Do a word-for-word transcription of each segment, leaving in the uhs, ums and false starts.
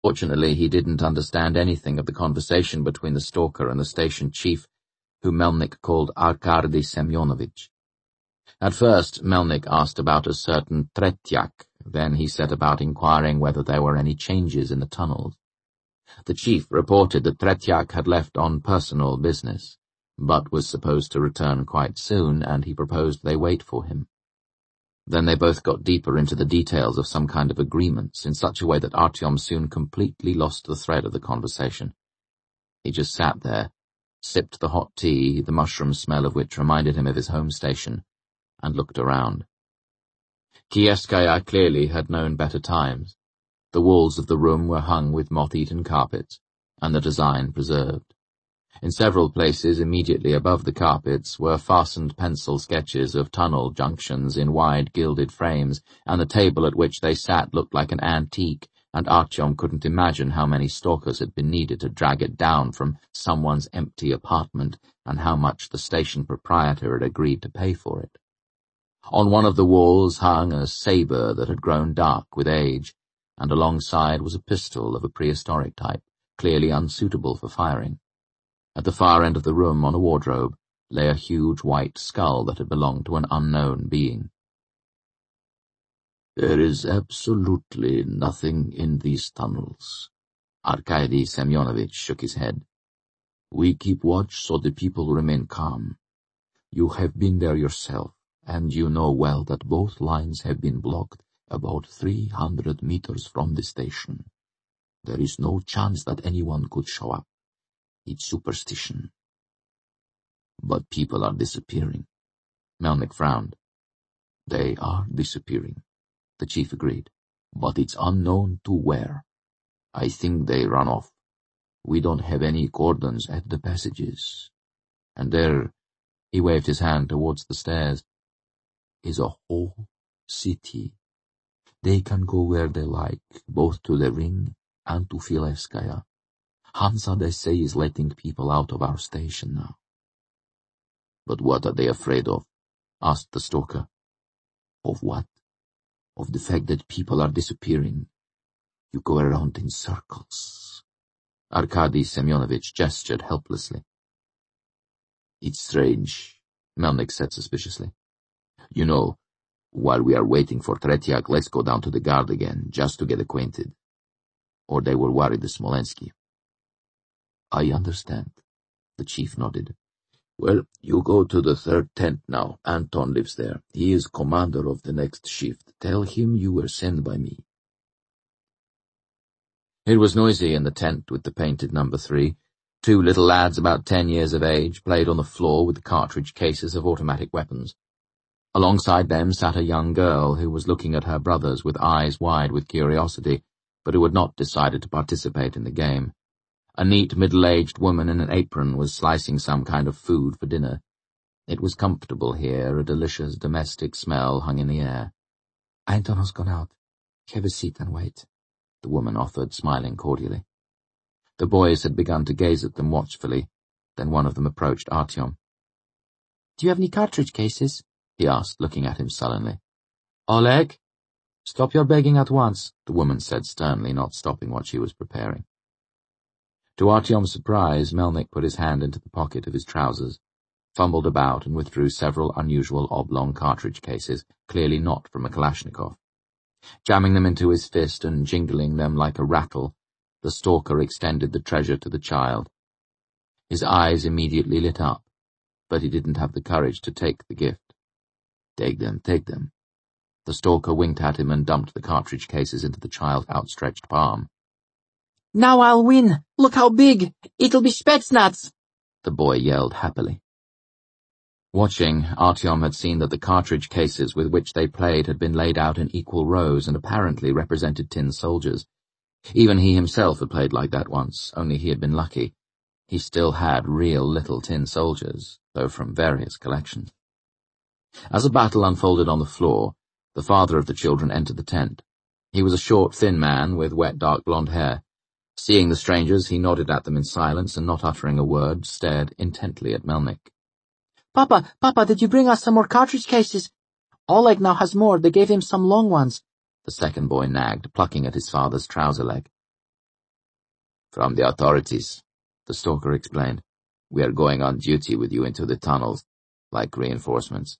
Fortunately, he didn't understand anything of the conversation between the stalker and the station chief, who Melnik called Arkady Semyonovich. At first, Melnik asked about a certain Tretyak, then he set about inquiring whether there were any changes in the tunnels. The chief reported that Tretyak had left on personal business, but was supposed to return quite soon, and he proposed they wait for him. Then they both got deeper into the details of some kind of agreements in such a way that Artyom soon completely lost the thread of the conversation. He just sat there, sipped the hot tea, the mushroom smell of which reminded him of his home station, and looked around. Kievskaya clearly had known better times. The walls of the room were hung with moth-eaten carpets, and the design preserved. In several places immediately above the carpets were fastened pencil sketches of tunnel junctions in wide gilded frames, and the table at which they sat looked like an antique, and Artyom couldn't imagine how many stalkers had been needed to drag it down from someone's empty apartment, and how much the station proprietor had agreed to pay for it. On one of the walls hung a sabre that had grown dark with age, and alongside was a pistol of a prehistoric type, clearly unsuitable for firing. At the far end of the room, on a wardrobe, lay a huge white skull that had belonged to an unknown being. "There is absolutely nothing in these tunnels." Arkady Semyonovich shook his head. "We keep watch so the people remain calm. You have been there yourself, and you know well that both lines have been blocked about three hundred meters from the station. There is no chance that anyone could show up. It's superstition." "But people are disappearing." Melnik frowned. "They are disappearing," the chief agreed, "but it's unknown to where. I think they run off. We don't have any cordons at the passages. And there," he waved his hand towards the stairs, "is a whole city. They can go where they like, both to the ring and to Filevskaya. Hansa, they say, is letting people out of our station now." "But what are they afraid of?" asked the stalker. "Of what? Of the fact that people are disappearing. You go around in circles." Arkady Semyonovich gestured helplessly. "It's strange," Melnik said suspiciously. "You know, while we are waiting for Tretyak, let's go down to the guard again, just to get acquainted. Or they will worry the Smolensky." "I understand," the chief nodded. "Well, you go to the third tent now. Anton lives there. He is commander of the next shift. Tell him you were sent by me." It was noisy in the tent with the painted number three. Two little lads about ten years of age played on the floor with the cartridge cases of automatic weapons. Alongside them sat a young girl who was looking at her brothers with eyes wide with curiosity, but who had not decided to participate in the game. A neat middle-aged woman in an apron was slicing some kind of food for dinner. It was comfortable here, a delicious domestic smell hung in the air. "Anton has gone out. Have a seat and wait," the woman offered, smiling cordially. The boys had begun to gaze at them watchfully. Then one of them approached Artyom. "Do you have any cartridge cases?" he asked, looking at him sullenly. "Oleg, stop your begging at once," the woman said sternly, not stopping what she was preparing. To Artyom's surprise, Melnik put his hand into the pocket of his trousers, fumbled about and withdrew several unusual oblong cartridge cases, clearly not from a Kalashnikov. Jamming them into his fist and jingling them like a rattle, the stalker extended the treasure to the child. His eyes immediately lit up, but he didn't have the courage to take the gift. "Take them, take them." The stalker winked at him and dumped the cartridge cases into the child's outstretched palm. "Now I'll win! Look how big! It'll be Spetsnaz!" the boy yelled happily. Watching, Artyom had seen that the cartridge cases with which they played had been laid out in equal rows and apparently represented tin soldiers. Even he himself had played like that once, only he had been lucky. He still had real little tin soldiers, though from various collections. As the battle unfolded on the floor, the father of the children entered the tent. He was a short, thin man with wet, dark blonde hair. Seeing the strangers, he nodded at them in silence and, not uttering a word, stared intently at Melnik. "Papa, Papa, did you bring us some more cartridge cases? Oleg now has more. They gave him some long ones," the second boy nagged, plucking at his father's trouser leg. From the authorities, the stalker explained. We are going on duty with you into the tunnels, like reinforcements.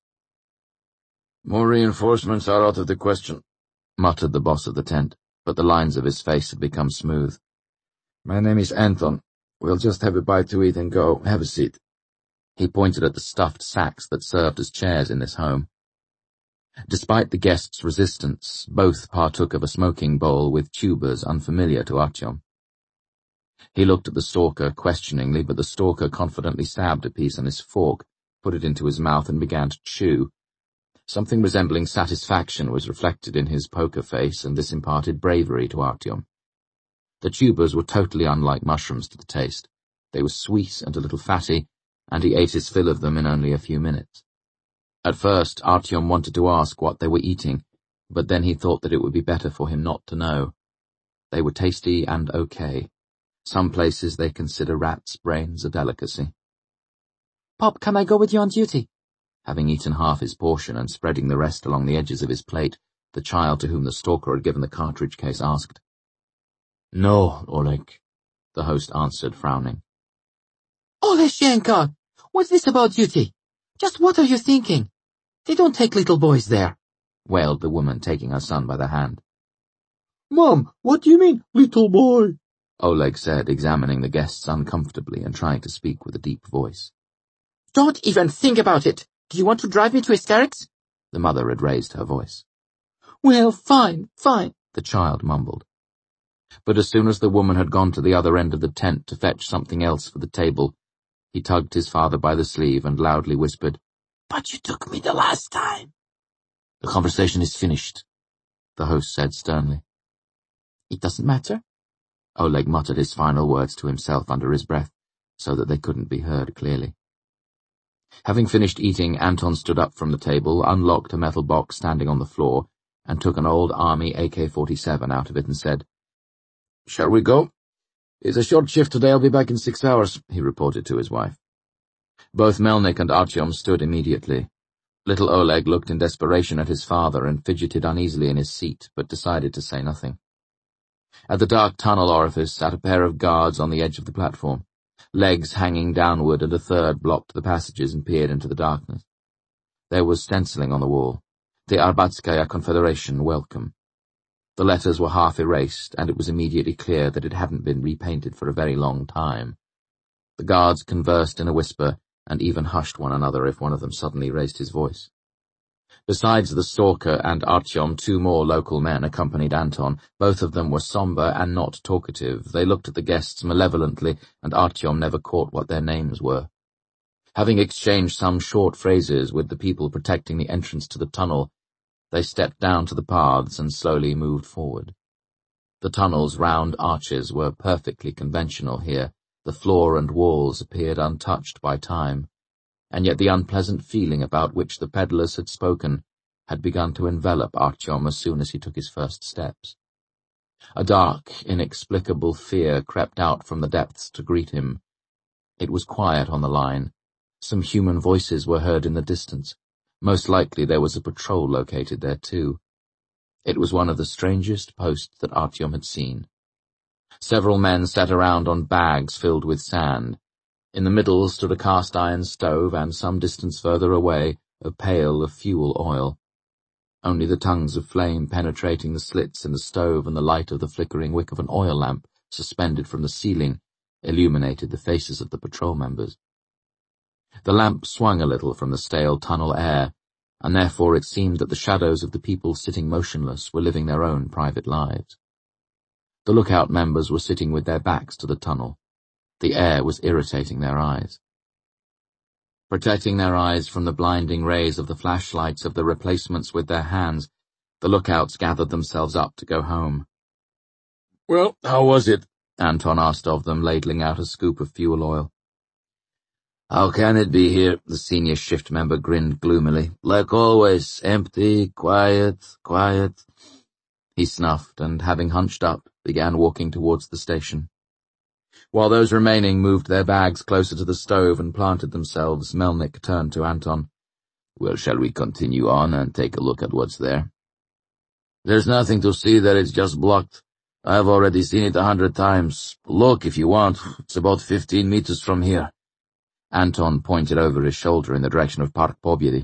More reinforcements are out of the question, muttered the boss of the tent, but the lines of his face had become smooth. My name is Anton. We'll just have a bite to eat and go. Have a seat. He pointed at the stuffed sacks that served as chairs in this home. Despite the guests' resistance, both partook of a smoking bowl with tubers unfamiliar to Artyom. He looked at the stalker questioningly, but the stalker confidently stabbed a piece on his fork, put it into his mouth and began to chew. Something resembling satisfaction was reflected in his poker face, and this imparted bravery to Artyom. The tubers were totally unlike mushrooms to the taste. They were sweet and a little fatty, and he ate his fill of them in only a few minutes. At first, Artyom wanted to ask what they were eating, but then he thought that it would be better for him not to know. They were tasty and okay. Some places they consider rats' brains a delicacy. Pop, can I go with you on duty? Having eaten half his portion and spreading the rest along the edges of his plate, the child to whom the stalker had given the cartridge case asked. No, Oleg, the host answered, frowning. Oleshenka, what's this about duty? Just what are you thinking? They don't take little boys there, wailed the woman, taking her son by the hand. Mom, what do you mean, little boy? Oleg said, examining the guests uncomfortably and trying to speak with a deep voice. Don't even think about it. Do you want to drive me to hysterics? The mother had raised her voice. Well, fine, fine, the child mumbled. But as soon as the woman had gone to the other end of the tent to fetch something else for the table, he tugged his father by the sleeve and loudly whispered, But you took me the last time. The conversation is finished, the host said sternly. It doesn't matter. Oleg muttered his final words to himself under his breath, so that they couldn't be heard clearly. Having finished eating, Anton stood up from the table, unlocked a metal box standing on the floor, and took an old army A K forty-seven out of it and said, Shall we go? It's a short shift today, I'll be back in six hours, he reported to his wife. Both Melnik and Artyom stood immediately. Little Oleg looked in desperation at his father and fidgeted uneasily in his seat, but decided to say nothing. At the dark tunnel orifice sat a pair of guards on the edge of the platform. Legs hanging downward, and a third blocked the passages and peered into the darkness. There was stenciling on the wall. The Arbatskaya Confederation welcome. The letters were half erased, and it was immediately clear that it hadn't been repainted for a very long time. The guards conversed in a whisper, and even hushed one another if one of them suddenly raised his voice. Besides the stalker and Artyom, two more local men accompanied Anton. Both of them were somber and not talkative. They looked at the guests malevolently, and Artyom never caught what their names were. Having exchanged some short phrases with the people protecting the entrance to the tunnel, they stepped down to the paths and slowly moved forward. The tunnel's round arches were perfectly conventional here. The floor and walls appeared untouched by time, and yet the unpleasant feeling about which the peddlers had spoken had begun to envelop Artyom as soon as he took his first steps. A dark, inexplicable fear crept out from the depths to greet him. It was quiet on the line. Some human voices were heard in the distance. Most likely there was a patrol located there too. It was one of the strangest posts that Artyom had seen. Several men sat around on bags filled with sand. In the middle stood a cast-iron stove, and some distance further away a pail of fuel oil. Only the tongues of flame penetrating the slits in the stove and the light of the flickering wick of an oil lamp suspended from the ceiling illuminated the faces of the patrol members. The lamp swung a little from the stale tunnel air, and therefore it seemed that the shadows of the people sitting motionless were living their own private lives. The lookout members were sitting with their backs to the tunnel. The air was irritating their eyes. Protecting their eyes from the blinding rays of the flashlights of the replacements with their hands, the lookouts gathered themselves up to go home. Well, how was it? Anton asked of them, ladling out a scoop of fuel oil. How can it be here? The senior shift member grinned gloomily. Like always, empty, quiet, quiet. He snuffed, and having hunched up, began walking towards the station. While those remaining moved their bags closer to the stove and planted themselves, Melnik turned to Anton. Well, shall we continue on and take a look at what's there? There's nothing to see there, it's just blocked. I've already seen it a hundred times. Look, if you want. It's about fifteen meters from here. Anton pointed over his shoulder in the direction of Park Pobyedy.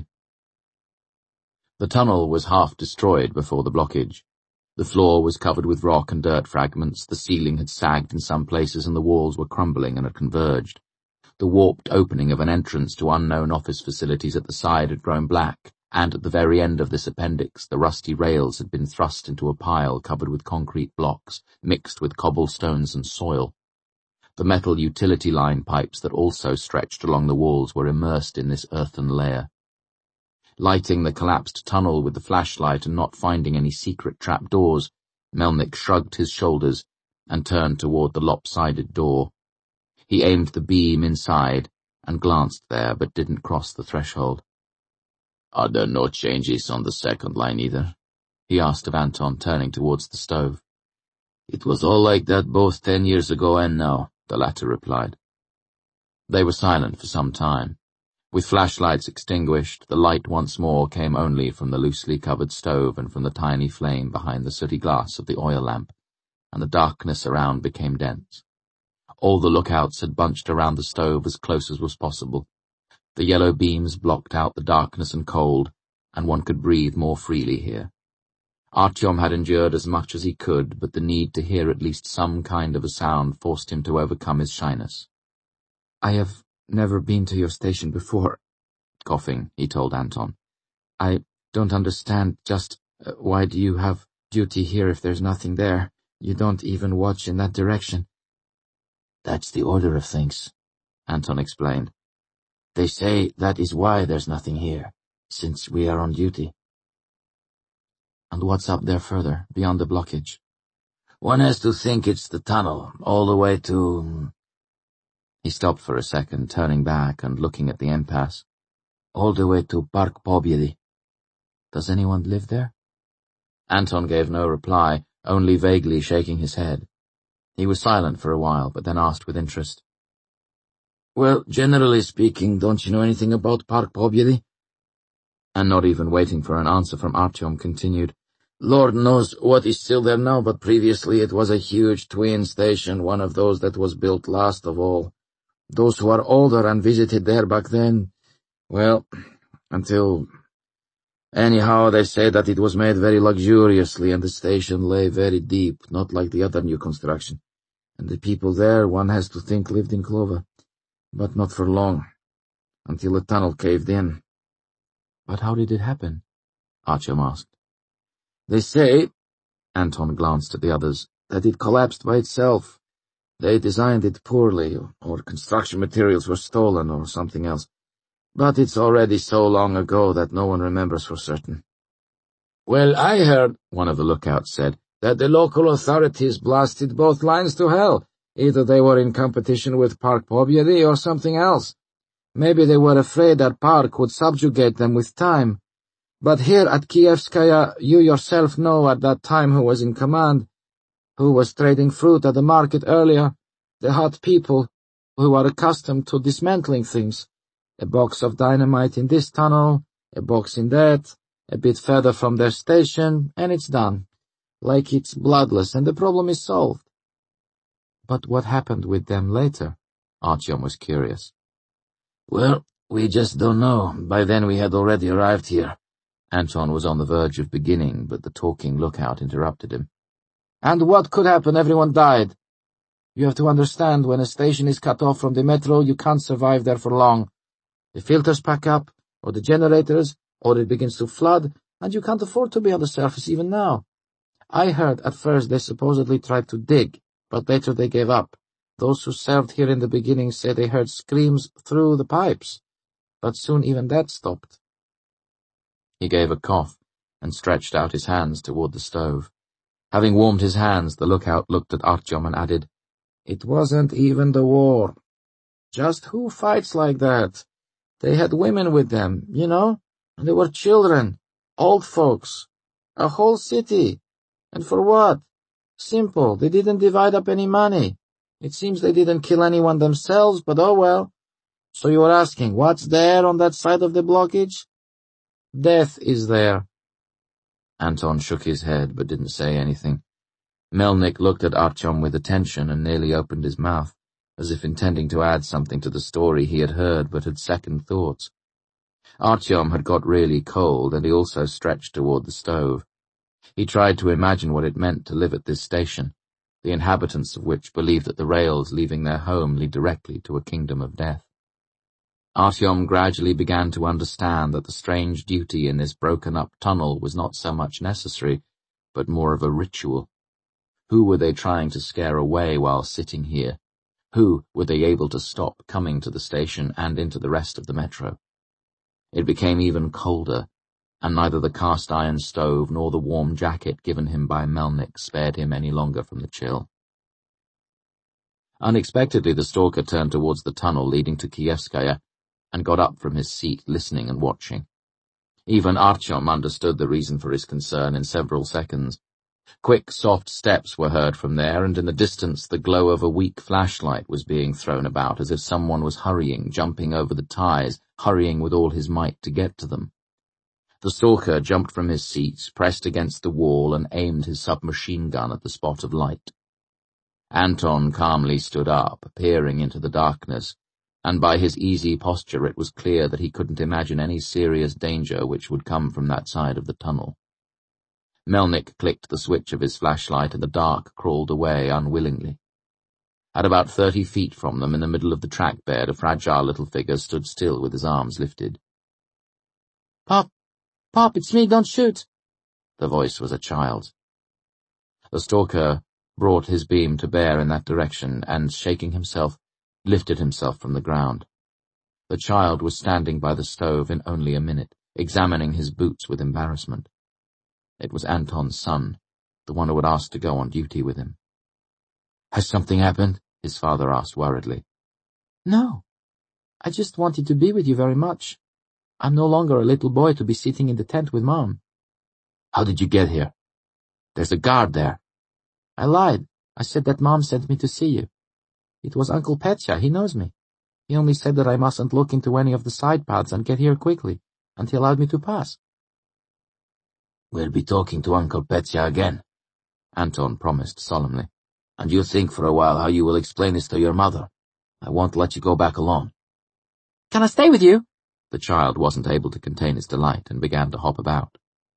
The tunnel was half destroyed before the blockage. The floor was covered with rock and dirt fragments, the ceiling had sagged in some places and the walls were crumbling and had converged. The warped opening of an entrance to unknown office facilities at the side had grown black, and at the very end of this appendix the rusty rails had been thrust into a pile covered with concrete blocks, mixed with cobblestones and soil. The metal utility line pipes that also stretched along the walls were immersed in this earthen layer. Lighting the collapsed tunnel with the flashlight and not finding any secret trapdoors, Melnick shrugged his shoulders and turned toward the lopsided door. He aimed the beam inside and glanced there, but didn't cross the threshold. Are there no changes on the second line either? He asked of Anton, turning towards the stove. It was all like that both ten years ago and now, the latter replied. They were silent for some time. With flashlights extinguished, the light once more came only from the loosely covered stove and from the tiny flame behind the sooty glass of the oil lamp, and the darkness around became dense. All the lookouts had bunched around the stove as close as was possible. The yellow beams blocked out the darkness and cold, and one could breathe more freely here. Artyom had endured as much as he could, but the need to hear at least some kind of a sound forced him to overcome his shyness. I have never been to your station before, coughing, he told Anton. I don't understand just uh, why do you have duty here if there's nothing there? You don't even watch in that direction. That's the order of things, Anton explained. They say that is why there's nothing here, since we are on duty. And what's up there further, beyond the blockage? One has to think it's the tunnel, all the way to... He stopped for a second, turning back and looking at the impasse. All the way to Park Pobyedy. Does anyone live there? Anton gave no reply, only vaguely shaking his head. He was silent for a while, but then asked with interest. Well, generally speaking, don't you know anything about Park Pobyedy? And not even waiting for an answer from Artyom, continued. Lord knows what is still there now, but previously it was a huge twin station, one of those that was built last of all. Those who are older and visited there back then, well, until... Anyhow, they say that it was made very luxuriously and the station lay very deep, not like the other new construction. And the people there, one has to think, lived in clover. But not for long, until the tunnel caved in. But how did it happen? Artyom asked. They say, Anton glanced at the others, that it collapsed by itself. They designed it poorly, or construction materials were stolen, or something else. But it's already so long ago that no one remembers for certain. Well, I heard, one of the lookouts said, that the local authorities blasted both lines to hell. Either they were in competition with Park Pobyedy or something else. Maybe they were afraid that Park would subjugate them with time. But here at Kievskaya, you yourself know at that time who was in command, who was trading fruit at the market earlier, the hot people who are accustomed to dismantling things. A box of dynamite in this tunnel, a box in that, a bit further from their station, and it's done. Like it's bloodless, and the problem is solved. But what happened with them later? Artyom was curious. Well, we just don't know. By then we had already arrived here. Anton was on the verge of beginning, but the talking lookout interrupted him. And what could happen? Everyone died. You have to understand, when a station is cut off from the metro, you can't survive there for long. The filters pack up, or the generators, or it begins to flood, and you can't afford to be on the surface even now. I heard at first they supposedly tried to dig, but later they gave up. Those who served here in the beginning say they heard screams through the pipes, but soon even that stopped. He gave a cough and stretched out his hands toward the stove. Having warmed his hands, the lookout looked at Artyom and added, It wasn't even the war. Just who fights like that? They had women with them, you know, and they were children, old folks, a whole city. And for what? Simple, they didn't divide up any money. It seems they didn't kill anyone themselves, but oh well. So you are asking, what's there on that side of the blockage? Death is there. Anton shook his head, but didn't say anything. Melnik looked at Artyom with attention and nearly opened his mouth, as if intending to add something to the story he had heard but had second thoughts. Artyom had got really cold, and he also stretched toward the stove. He tried to imagine what it meant to live at this station, the inhabitants of which believed that the rails leaving their home lead directly to a kingdom of death. Artyom gradually began to understand that the strange duty in this broken-up tunnel was not so much necessary, but more of a ritual. Who were they trying to scare away while sitting here? Who were they able to stop coming to the station and into the rest of the metro? It became even colder, and neither the cast-iron stove nor the warm jacket given him by Melnik spared him any longer from the chill. Unexpectedly, the stalker turned towards the tunnel leading to Kievskaya and got up from his seat, listening and watching. Even Artyom understood the reason for his concern in several seconds. Quick, soft steps were heard from there, and in the distance the glow of a weak flashlight was being thrown about as if someone was hurrying, jumping over the ties, hurrying with all his might to get to them. The stalker jumped from his seat, pressed against the wall, and aimed his submachine gun at the spot of light. Anton calmly stood up, peering into the darkness, and by his easy posture it was clear that he couldn't imagine any serious danger which would come from that side of the tunnel. Melnik clicked the switch of his flashlight, and the dark crawled away unwillingly. At about thirty feet from them, in the middle of the track bed, a fragile little figure stood still with his arms lifted. "Pop! Pop, it's me, don't shoot!" The voice was a child's. The stalker brought his beam to bear in that direction, and, shaking himself, lifted himself from the ground. The child was standing by the stove in only a minute, examining his boots with embarrassment. It was Anton's son, the one who had asked to go on duty with him. "Has something happened?" his father asked worriedly. "No. I just wanted to be with you very much. I'm no longer a little boy to be sitting in the tent with Mom." "How did you get here? There's a guard there." "I lied. I said that Mom sent me to see you. It was Uncle Petya, he knows me. He only said that I mustn't look into any of the side paths and get here quickly, and he allowed me to pass." "We'll be talking to Uncle Petya again," Anton promised solemnly. "And you think for a while how you will explain this to your mother. I won't let you go back alone." "Can I stay with you?" The child wasn't able to contain his delight and began to hop about.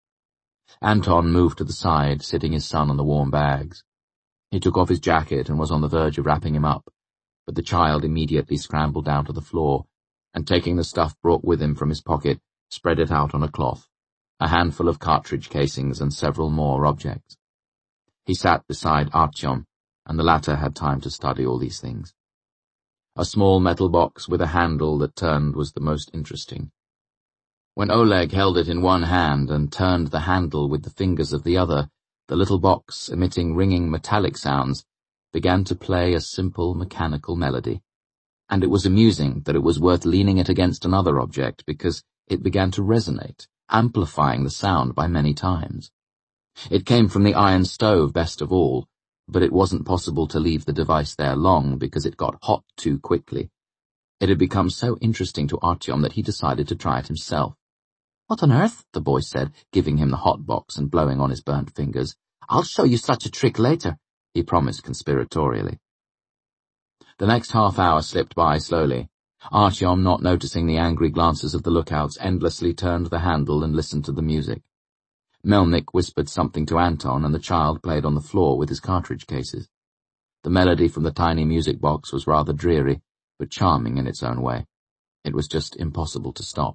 Anton moved to the side, sitting his son on the warm bags. He took off his jacket and was on the verge of wrapping him up, but the child immediately scrambled down to the floor, and taking the stuff brought with him from his pocket, spread it out on a cloth, a handful of cartridge casings and several more objects. He sat beside Artyom, and the latter had time to study all these things. A small metal box with a handle that turned was the most interesting. When Oleg held it in one hand and turned the handle with the fingers of the other, the little box, emitting ringing metallic sounds, began to play a simple mechanical melody. And it was amusing that it was worth leaning it against another object, because it began to resonate, amplifying the sound by many times. It came from the iron stove best of all, but it wasn't possible to leave the device there long because it got hot too quickly. It had become so interesting to Artyom that he decided to try it himself. "What on earth?" the boy said, giving him the hot box and blowing on his burnt fingers. "I'll show you such a trick later," he promised conspiratorially. The next half hour slipped by slowly. Artyom, not noticing the angry glances of the lookouts, endlessly turned the handle and listened to the music. Melnik whispered something to Anton, and the child played on the floor with his cartridge cases. The melody from the tiny music box was rather dreary, but charming in its own way. It was just impossible to stop.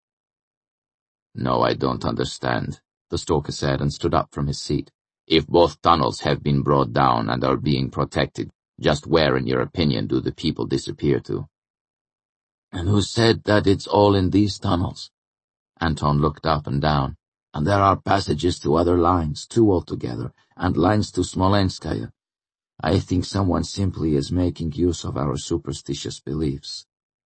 "No, I don't understand," the stalker said, and stood up from his seat. "If both tunnels have been brought down and are being protected, just where, in your opinion, do the people disappear to?" "And who said that it's all in these tunnels?" Anton looked up and down. "And there are passages to other lines, two altogether, and lines to Smolenskaya. I think someone simply is making use of our superstitious beliefs."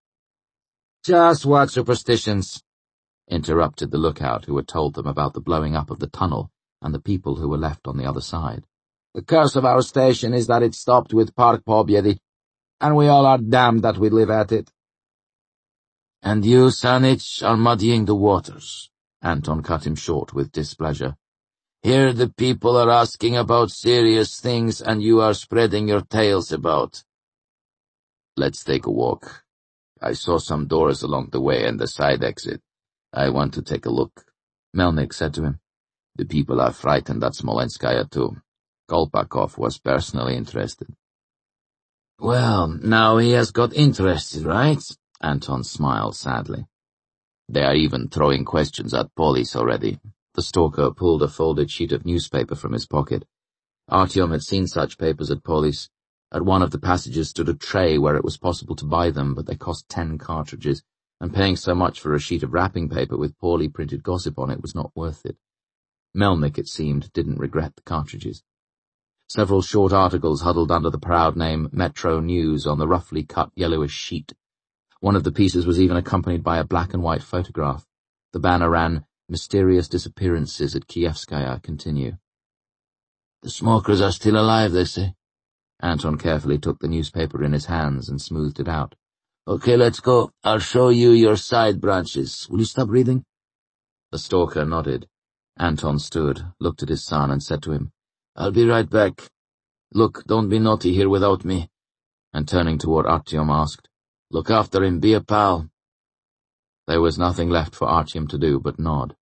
"Just what superstitions?" interrupted the lookout who had told them about the blowing up of the tunnel and the people who were left on the other side. "The curse of our station is that it stopped with Park Pobyedy, and we all are damned that we live at it." "And you, Sanich, are muddying the waters," Anton cut him short with displeasure. Here the people are asking about serious things and you are spreading your tales about. Let's take a walk. I saw some doors along the way and the side exit. I want to take a look, Melnik said to him. The people are frightened at Smolenskaya too. Kolpakov was personally interested. Well, now he has got interested, right? Anton smiled sadly. They are even throwing questions at police already. The stalker pulled a folded sheet of newspaper from his pocket. Artyom had seen such papers at Police. At one of the passages stood a tray where it was possible to buy them, but they cost ten cartridges, and paying so much for a sheet of wrapping paper with poorly printed gossip on it was not worth it. Melnik, it seemed, didn't regret the cartridges. Several short articles huddled under the proud name Metro News on the roughly cut yellowish sheet. One of the pieces was even accompanied by a black and white photograph. The banner ran, Mysterious disappearances at Kievskaya continue. The smokers are still alive, they say. Anton carefully took the newspaper in his hands and smoothed it out. Okay, let's go. I'll show you your side branches. Will you stop reading? The stalker nodded. Anton stood, looked at his son, and said to him, I'll be right back. Look, don't be naughty here without me. And turning toward Artyom asked, Look after him, be a pal. There was nothing left for Artyom to do but nod.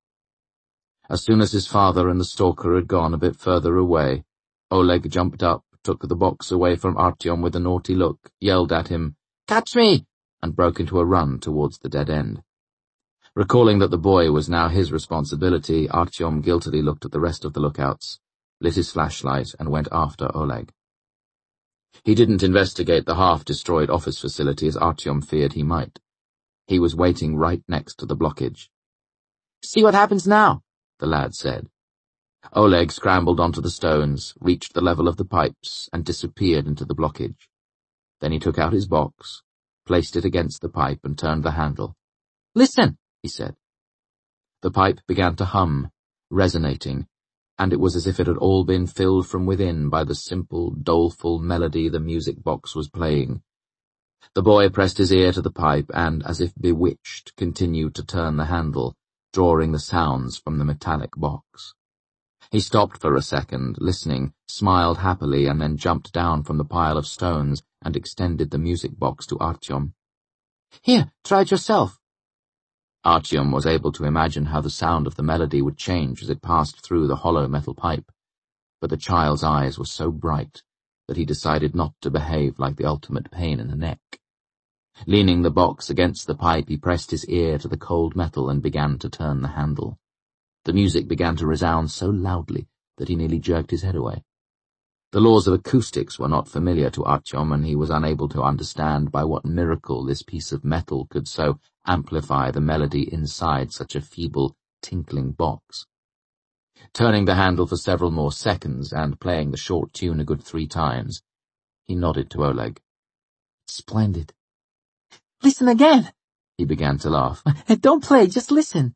As soon as his father and the stalker had gone a bit further away, Oleg jumped up, took the box away from Artyom with a naughty look, yelled at him, Catch me! And broke into a run towards the dead end. Recalling that the boy was now his responsibility, Artyom guiltily looked at the rest of the lookouts, lit his flashlight, and went after Oleg. He didn't investigate the half-destroyed office facility as Artyom feared he might. He was waiting right next to the blockage. See what happens now, the lad said. Oleg scrambled onto the stones, reached the level of the pipes, and disappeared into the blockage. Then he took out his box, placed it against the pipe, and turned the handle. Listen, he said. The pipe began to hum, resonating, and it was as if it had all been filled from within by the simple, doleful melody the music box was playing. The boy pressed his ear to the pipe and, as if bewitched, continued to turn the handle, drawing the sounds from the metallic box. He stopped for a second, listening, smiled happily, and then jumped down from the pile of stones and extended the music box to Artyom. Here, try it yourself. Artyom was able to imagine how the sound of the melody would change as it passed through the hollow metal pipe, but the child's eyes were so bright that he decided not to behave like the ultimate pain in the neck. Leaning the box against the pipe, he pressed his ear to the cold metal and began to turn the handle. The music began to resound so loudly that he nearly jerked his head away. The laws of acoustics were not familiar to Artyom, and he was unable to understand by what miracle this piece of metal could so amplify the melody inside such a feeble, tinkling box. Turning the handle for several more seconds and playing the short tune a good three times, he nodded to Oleg. Splendid. Listen again, he began to laugh. Don't play, just listen.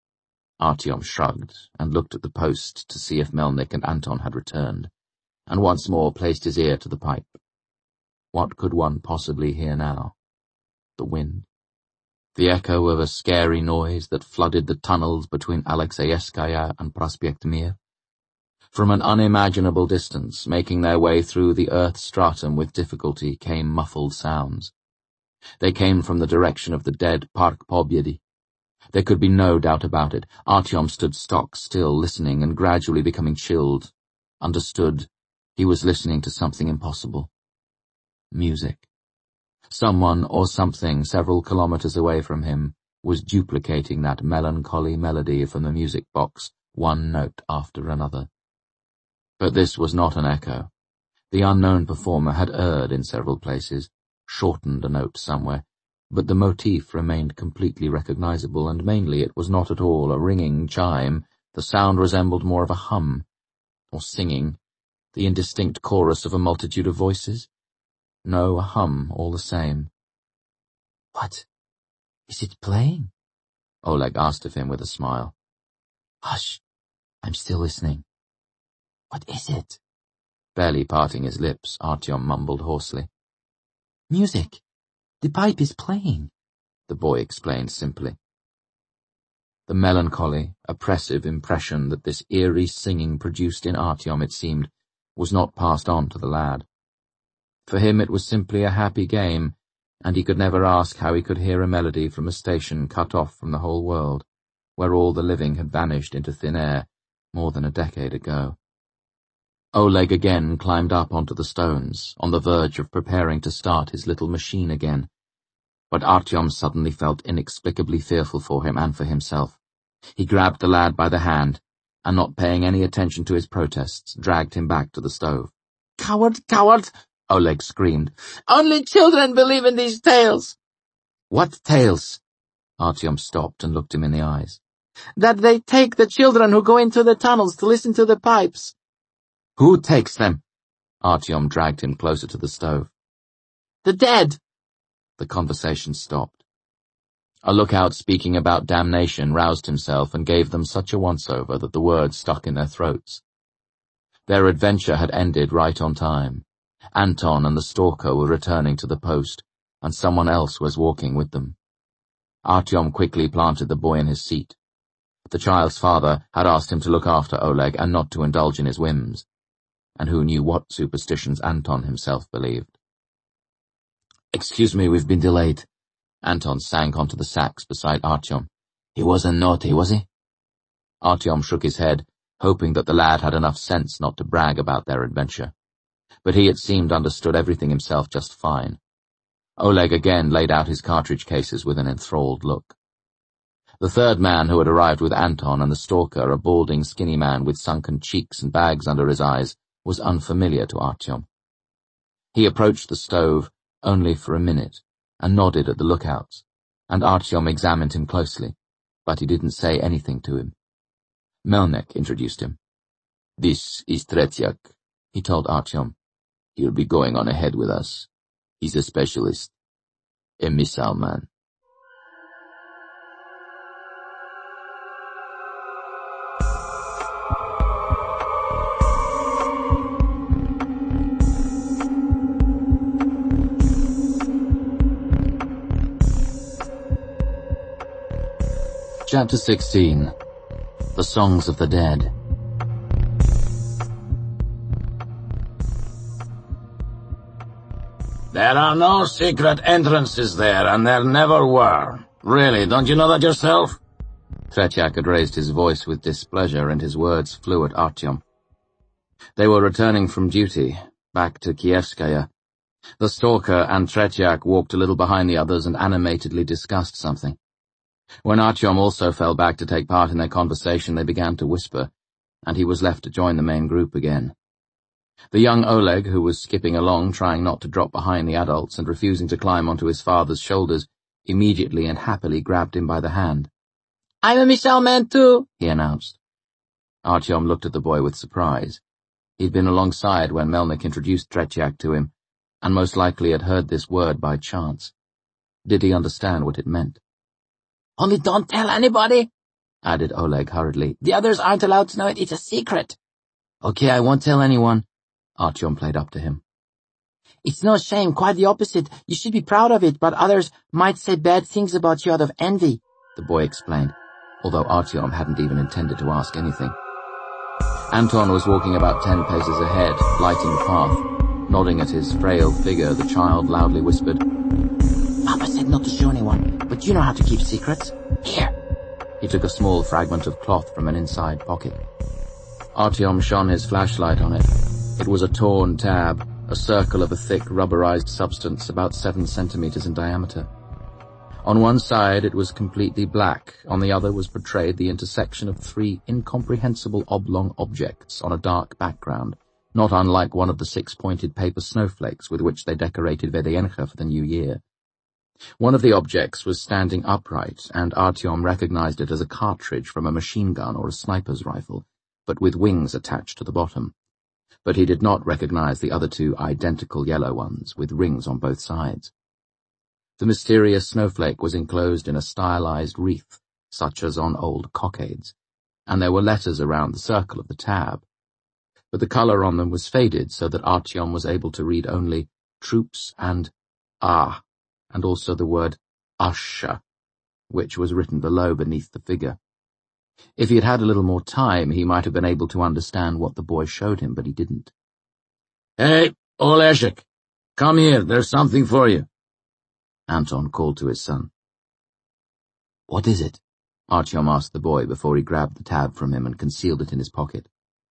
Artyom shrugged and looked at the post to see if Melnik and Anton had returned, and once more placed his ear to the pipe. What could one possibly hear now? The wind? The echo of a scary noise that flooded the tunnels between Alexeyevskaya and Prospekt Mir? From an unimaginable distance, making their way through the earth stratum with difficulty, came muffled sounds. They came from the direction of the dead Park Pobyedy. There could be no doubt about it. Artyom stood stock still, listening and gradually becoming chilled. Understood. He was listening to something impossible. Music. Someone or something several kilometers away from him was duplicating that melancholy melody from the music box, one note after another. But this was not an echo. The unknown performer had erred in several places, shortened a note somewhere, but the motif remained completely recognizable, and mainly it was not at all a ringing chime. The sound resembled more of a hum, or singing, the indistinct chorus of a multitude of voices. No, a hum all the same. What? Is it playing? Oleg asked of him with a smile. Hush, I'm still listening. What is it? Barely parting his lips, Artyom mumbled hoarsely. Music. The pipe is playing, the boy explained simply. The melancholy, oppressive impression that this eerie singing produced in Artyom, it seemed, was not passed on to the lad. For him it was simply a happy game, and he could never ask how he could hear a melody from a station cut off from the whole world, where all the living had vanished into thin air more than a decade ago. Oleg again climbed up onto the stones, on the verge of preparing to start his little machine again, but Artyom suddenly felt inexplicably fearful for him and for himself. He grabbed the lad by the hand, and not paying any attention to his protests, dragged him back to the stove. "Coward, coward!" Oleg screamed. "Only children believe in these tales." "What tales?" Artyom stopped and looked him in the eyes. "That they take the children who go into the tunnels to listen to the pipes." "Who takes them?" Artyom dragged him closer to the stove. "The dead." The conversation stopped. A lookout speaking about damnation roused himself and gave them such a once-over that the words stuck in their throats. Their adventure had ended right on time. Anton and the stalker were returning to the post, and someone else was walking with them. Artyom quickly planted the boy in his seat. The child's father had asked him to look after Oleg and not to indulge in his whims, and who knew what superstitions Anton himself believed. "Excuse me, we've been delayed." Anton sank onto the sacks beside Artyom. "He wasn't naughty, was he?" Artyom shook his head, hoping that the lad had enough sense not to brag about their adventure. But he, it seemed, understood everything himself just fine. Oleg again laid out his cartridge cases with an enthralled look. The third man who had arrived with Anton and the stalker, a balding, skinny man with sunken cheeks and bags under his eyes, was unfamiliar to Artyom. He approached the stove only for a minute, and nodded at the lookouts, and Artyom examined him closely, but he didn't say anything to him. Melnik introduced him. "This is Tretiak," he told Artyom. "He'll be going on ahead with us. He's a specialist, a missile man." Chapter sixteen. The Songs of the Dead. There are no secret entrances there, and there never were. Really, don't you know that yourself? Tretiak had raised his voice with displeasure, and his words flew at Artyom. They were returning from duty, back to Kievskaya. The stalker and Tretiak walked a little behind the others and animatedly discussed something. When Artyom also fell back to take part in their conversation, they began to whisper, and he was left to join the main group again. The young Oleg, who was skipping along, trying not to drop behind the adults and refusing to climb onto his father's shoulders, immediately and happily grabbed him by the hand. "I'm a missile man too," he announced. Artyom looked at the boy with surprise. He'd been alongside when Melnik introduced Tretiak to him, and most likely had heard this word by chance. Did he understand what it meant? "Only don't tell anybody," added Oleg hurriedly. "The others aren't allowed to know it. It's a secret." "Okay, I won't tell anyone." Artyom played up to him. "It's no shame, quite the opposite. You should be proud of it, but others might say bad things about you out of envy," the boy explained, although Artyom hadn't even intended to ask anything. Anton was walking about ten paces ahead, lighting the path. Nodding at his frail figure, the child loudly whispered, "Papa said not to show anyone, but you know how to keep secrets. Here." He took a small fragment of cloth from an inside pocket. Artyom shone his flashlight on it. It was a torn tab, a circle of a thick, rubberized substance about seven centimeters in diameter. On one side it was completely black, on the other was portrayed the intersection of three incomprehensible oblong objects on a dark background, not unlike one of the six-pointed paper snowflakes with which they decorated Vedenja for the new year. One of the objects was standing upright, and Artyom recognized it as a cartridge from a machine gun or a sniper's rifle, but with wings attached to the bottom. But he did not recognize the other two identical yellow ones, with rings on both sides. The mysterious snowflake was enclosed in a stylized wreath, such as on old cockades, and there were letters around the circle of the tab. But the color on them was faded so that Artyom was able to read only troops and ah, and also the word Asha, which was written below beneath the figure. If he had had a little more time, he might have been able to understand what the boy showed him, but he didn't. "Hey, Oleshek, come here, there's something for you," Anton called to his son. "What is it?" Artyom asked the boy before he grabbed the tab from him and concealed it in his pocket.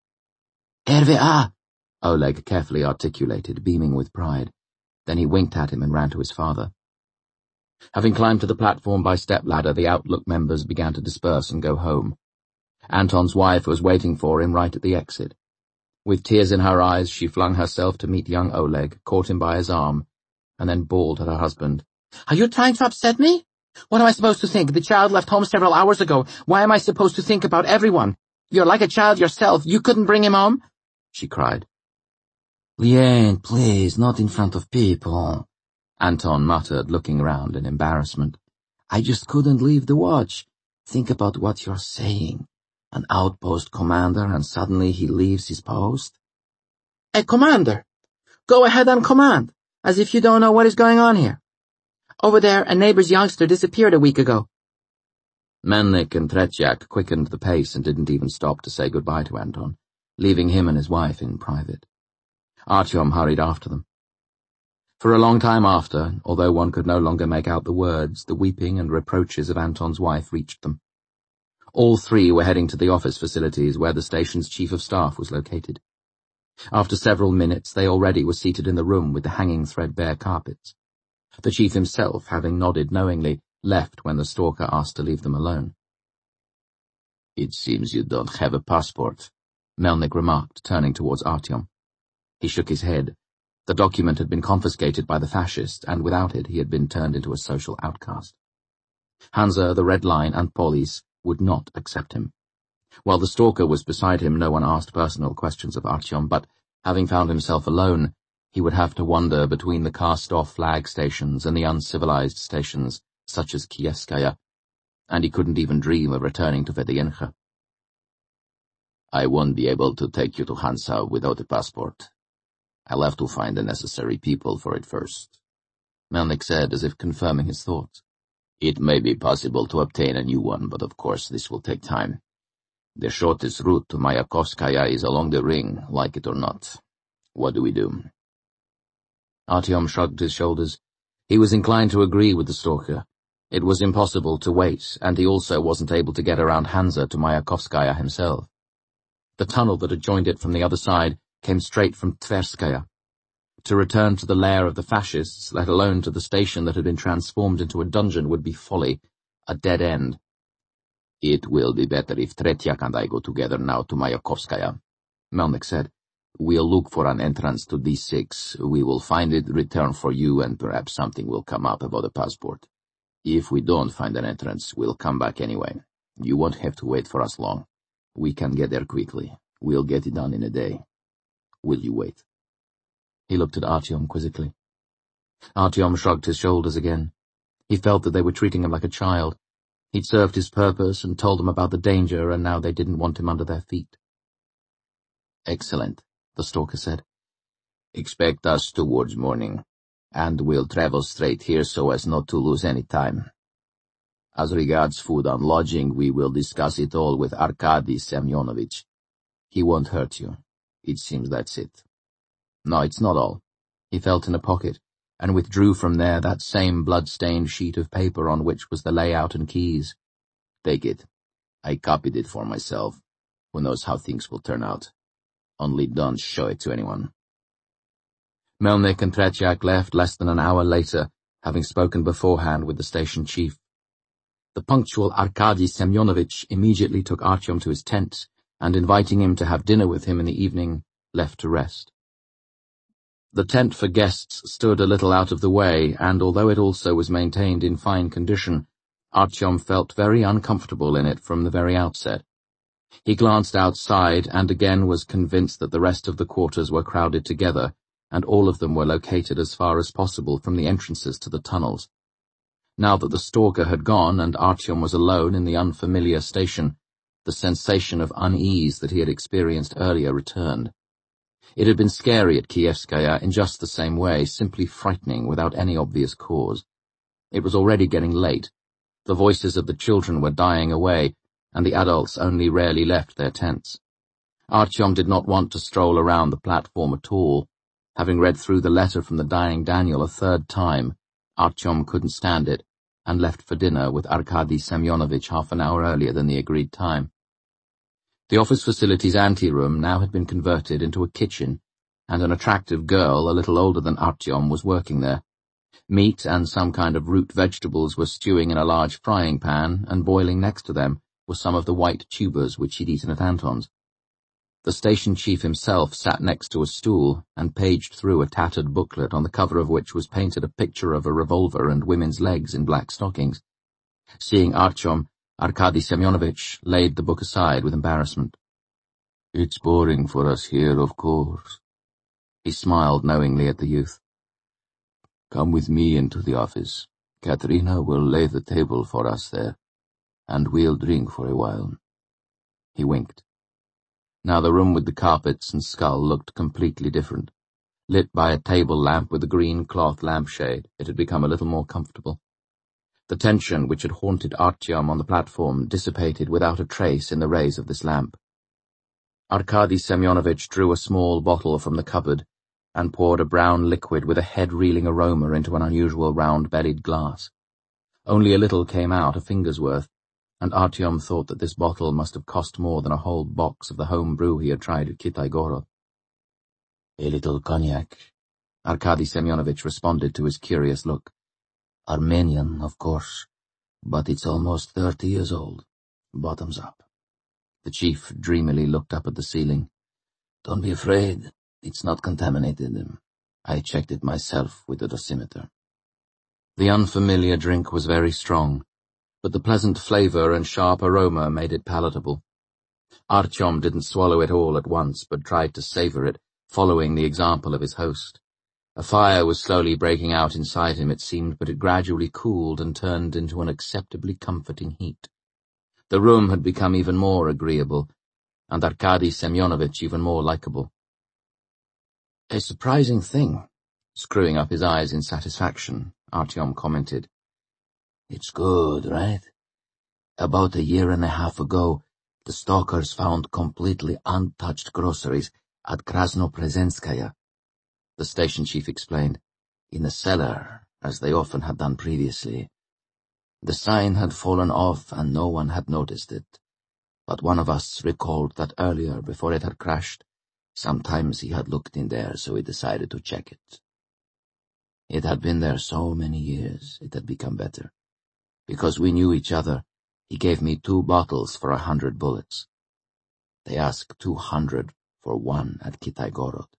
R V A, Oleg carefully articulated, beaming with pride. Then he winked at him and ran to his father. Having climbed to the platform by step-ladder, the Outlook members began to disperse and go home. Anton's wife was waiting for him right at the exit. With tears in her eyes, she flung herself to meet young Oleg, caught him by his arm, and then bawled at her husband. "Are you trying to upset me? What am I supposed to think? The child left home several hours ago. Why am I supposed to think about everyone? You're like a child yourself. You couldn't bring him home?" she cried. "Lien, please, not in front of people," Anton muttered, looking round in embarrassment. "I just couldn't leave the watch. Think about what you're saying. An outpost commander, and suddenly he leaves his post." "A commander? Go ahead and command, as if you don't know what is going on here. Over there, a neighbor's youngster disappeared a week ago." Melnik and Tretiak quickened the pace and didn't even stop to say goodbye to Anton, leaving him and his wife in private. Artyom hurried after them. For a long time after, although one could no longer make out the words, the weeping and reproaches of Anton's wife reached them. All three were heading to the office facilities where the station's chief of staff was located. After several minutes, they already were seated in the room with the hanging threadbare carpets. The chief himself, having nodded knowingly, left when the stalker asked to leave them alone. "It seems you don't have a passport," Melnik remarked, turning towards Artyom. He shook his head. The document had been confiscated by the fascists, and without it he had been turned into a social outcast. Hansa, the Red Line, and police would not accept him. While the stalker was beside him, no one asked personal questions of Artyom, but, having found himself alone, he would have to wander between the cast-off flag stations and the uncivilized stations, such as Kievskaya, and he couldn't even dream of returning to Vedienka. "I won't be able to take you to Hansa without a passport. I'll have to find the necessary people for it first," Melnik said, as if confirming his thoughts. "It may be possible to obtain a new one, but of course this will take time. The shortest route to Mayakovskaya is along the ring, like it or not. What do we do?" Artyom shrugged his shoulders. He was inclined to agree with the stalker. It was impossible to wait, and he also wasn't able to get around Hansa to Mayakovskaya himself. The tunnel that had joined it from the other side came straight from Tverskaya. To return to the lair of the fascists, let alone to the station that had been transformed into a dungeon, would be folly, a dead end. "It will be better if Tretiak and I go together now to Mayakovskaya," Melnik said. "We'll look for an entrance to D six. We will find it, return for you, and perhaps something will come up about the passport. If we don't find an entrance, we'll come back anyway. You won't have to wait for us long. We can get there quickly. We'll get it done in a day. Will you wait?" He looked at Artyom quizzically. Artyom shrugged his shoulders again. He felt that they were treating him like a child. He'd served his purpose and told them about the danger, and now they didn't want him under their feet. "Excellent," the stalker said. "Expect us towards morning, and we'll travel straight here so as not to lose any time. As regards food and lodging, we will discuss it all with Arkady Semyonovich. He won't hurt you. It seems that's it. No, it's not all." He felt in a pocket, and withdrew from there that same blood-stained sheet of paper on which was the layout and keys. "Take it. I copied it for myself. Who knows how things will turn out. Only don't show it to anyone." Melnik and Tretiak left less than an hour later, having spoken beforehand with the station chief. The punctual Arkady Semyonovich immediately took Artyom to his tent, and inviting him to have dinner with him in the evening, left to rest. The tent for guests stood a little out of the way, and although it also was maintained in fine condition, Artyom felt very uncomfortable in it from the very outset. He glanced outside and again was convinced that the rest of the quarters were crowded together, and all of them were located as far as possible from the entrances to the tunnels. Now that the stalker had gone and Artyom was alone in the unfamiliar station, the sensation of unease that he had experienced earlier returned. It had been scary at Kievskaya in just the same way, simply frightening without any obvious cause. It was already getting late. The voices of the children were dying away, and the adults only rarely left their tents. Artyom did not want to stroll around the platform at all. Having read through the letter from the dying Daniel a third time, Artyom couldn't stand it, and left for dinner with Arkady Semyonovich half an hour earlier than the agreed time. The office facility's anteroom now had been converted into a kitchen, and an attractive girl, a little older than Artyom, was working there. Meat and some kind of root vegetables were stewing in a large frying pan, and boiling next to them were some of the white tubers which he'd eaten at Anton's. The station chief himself sat next to a stool and paged through a tattered booklet on the cover of which was painted a picture of a revolver and women's legs in black stockings. Seeing Artyom, Arkady Semyonovich laid the book aside with embarrassment. "It's boring for us here, of course." He smiled knowingly at the youth. "Come with me into the office. Katerina will lay the table for us there, and we'll drink for a while." He winked. Now the room with the carpets and skull looked completely different. Lit by a table lamp with a green cloth lampshade, it had become a little more comfortable. The tension which had haunted Artyom on the platform dissipated without a trace in the rays of this lamp. Arkady Semyonovich drew a small bottle from the cupboard and poured a brown liquid with a head-reeling aroma into an unusual round-bellied glass. Only a little came out, a finger's worth, and Artyom thought that this bottle must have cost more than a whole box of the home brew he had tried at Kitai-Gorod. "A little cognac," Arkady Semyonovich responded to his curious look. "Armenian, of course, but it's almost thirty years old. Bottoms up." The chief dreamily looked up at the ceiling. "Don't be afraid. It's not contaminated. I checked it myself with the dosimeter." The unfamiliar drink was very strong, but the pleasant flavor and sharp aroma made it palatable. Artyom didn't swallow it all at once, but tried to savor it, following the example of his host. A fire was slowly breaking out inside him, it seemed, but it gradually cooled and turned into an acceptably comforting heat. The room had become even more agreeable, and Arkady Semyonovich even more likable. "A surprising thing," screwing up his eyes in satisfaction, Artyom commented. "It's good, right? About a year and a half ago, the stalkers found completely untouched groceries at Krasnoprezenskaya," the station chief explained, "in the cellar, as they often had done previously. The sign had fallen off and no one had noticed it, but one of us recalled that earlier, before it had crashed, sometimes he had looked in there, so we decided to check it. It had been there so many years, it had become better. Because we knew each other, he gave me two bottles for a hundred bullets. They asked two hundred for one at Kitai-Gorod."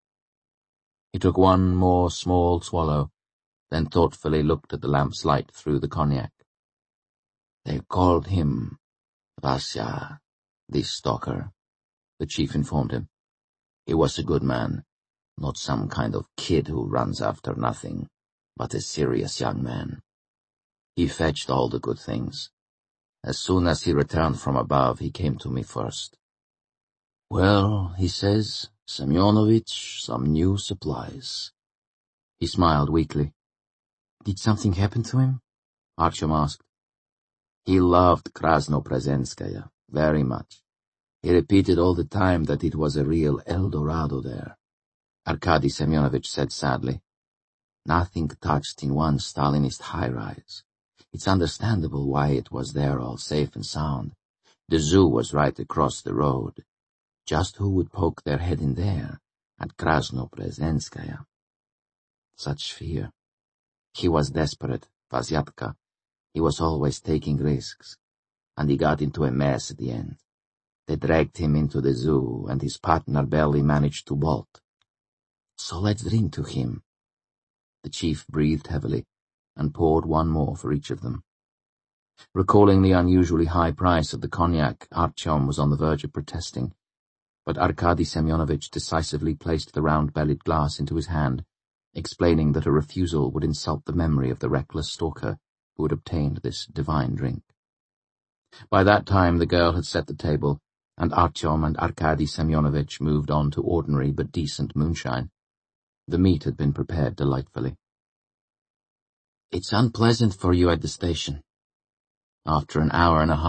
He took one more small swallow, then thoughtfully looked at the lamp's light through the cognac. "They called him Vasya, this stalker," the chief informed him. "He was a good man, not some kind of kid who runs after nothing, but a serious young man. He fetched all the good things. As soon as he returned from above, he came to me first. 'Well,' he says, 'Semyonovich, some new supplies.'" He smiled weakly. "Did something happen to him?" Artyom asked. "He loved Krasnoprezenskaya very much. He repeated all the time that it was a real El Dorado there," Arkady Semyonovich said sadly. "Nothing touched in one Stalinist high-rise. It's understandable why it was there all safe and sound. The zoo was right across the road. Just who would poke their head in there, at Krasnoprezenskaya? Such fear. He was desperate, Vasyatka. He was always taking risks. And he got into a mess at the end. They dragged him into the zoo, and his partner barely managed to bolt. So let's drink to him." The chief breathed heavily, and poured one more for each of them. Recalling the unusually high price of the cognac, Artyom was on the verge of protesting, but Arkady Semyonovich decisively placed the round-bellied glass into his hand, explaining that a refusal would insult the memory of the reckless stalker who had obtained this divine drink. By that time the girl had set the table, and Artyom and Arkady Semyonovich moved on to ordinary but decent moonshine. The meat had been prepared delightfully. "It's unpleasant for you at the station." After an hour and a half,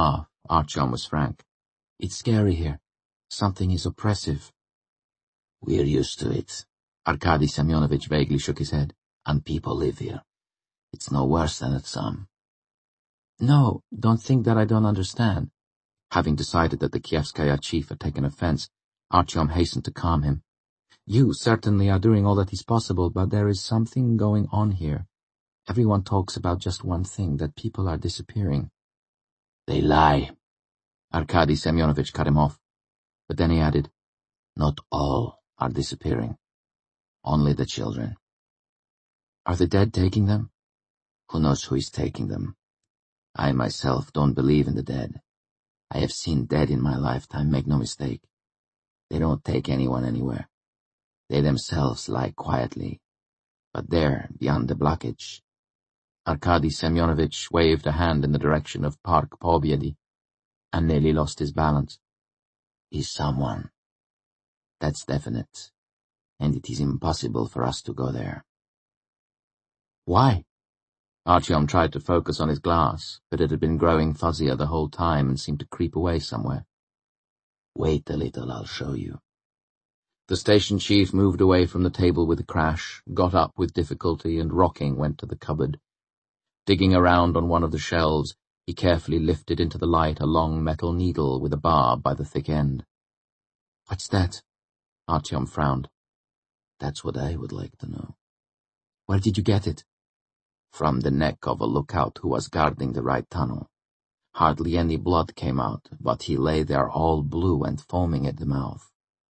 Artyom was frank. It's scary here. Something is oppressive. We're used to it. Arkady Semyonovich vaguely shook his head. And people live here. It's no worse than at some. No, don't think that I don't understand. Having decided that the Kievskaya chief had taken offense, Artyom hastened to calm him. You certainly are doing all that is possible, but there is something going on here. Everyone talks about just one thing, that people are disappearing. They lie. Arkady Semyonovich cut him off. But then he added, Not all are disappearing. Only the children. Are the dead taking them? Who knows who is taking them? I myself don't believe in the dead. I have seen dead in my lifetime, make no mistake. They don't take anyone anywhere. They themselves lie quietly. But there, beyond the blockage. Arkady Semyonovich waved a hand in the direction of Park Pobyedy, and nearly lost his balance. Is someone. That's definite. And it is impossible for us to go there. Why? Artyom tried to focus on his glass, but it had been growing fuzzier the whole time and seemed to creep away somewhere. Wait a little, I'll show you. The station chief moved away from the table with a crash, got up with difficulty, and rocking went to the cupboard. Digging around on one of the shelves, he carefully lifted into the light a long metal needle with a barb by the thick end. What's that? Artyom frowned. That's what I would like to know. Where did you get it? From the neck of a lookout who was guarding the right tunnel. Hardly any blood came out, but he lay there all blue and foaming at the mouth.